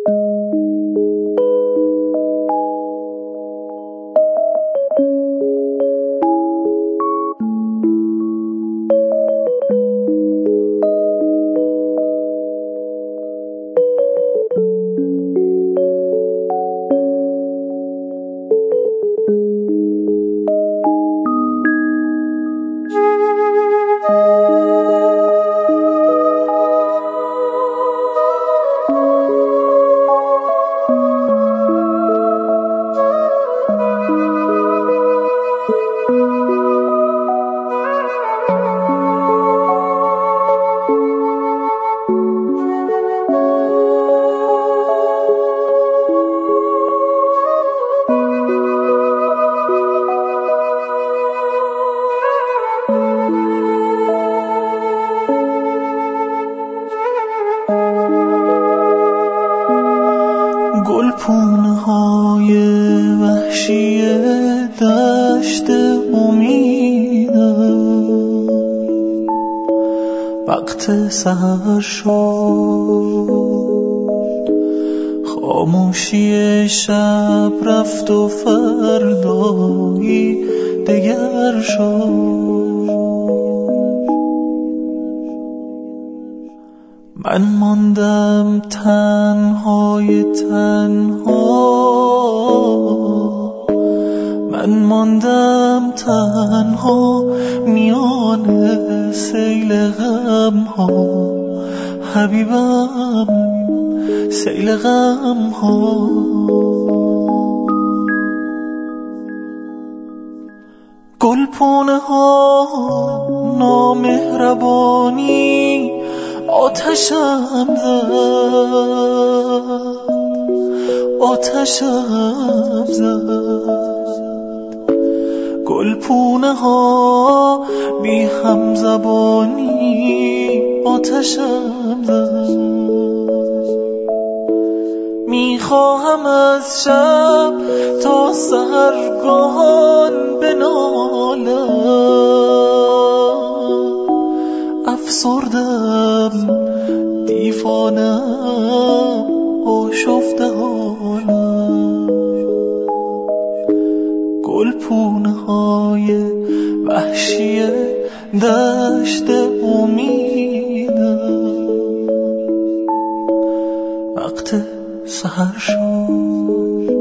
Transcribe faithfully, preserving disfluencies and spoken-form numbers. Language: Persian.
گلپونه‌های وحشی دشت امیدم وقت سحر شد، خاموشی شب رفت و فردایی دگر شد. من ماندم تنهای تنها، من ماندم تنها میان سیل غم ها، حبیبم سیل غم ها. گلپونه ها نامهربانی آتشم زد، آتشم زد. گلپونه ها بی هم زبانی آتشم زد. میخواهم از شب تا سحرگاهان بنالم، افسردم دیوانم آشفته حالم. گلپونه های وحشی دشت امیدم وقت سحر شد.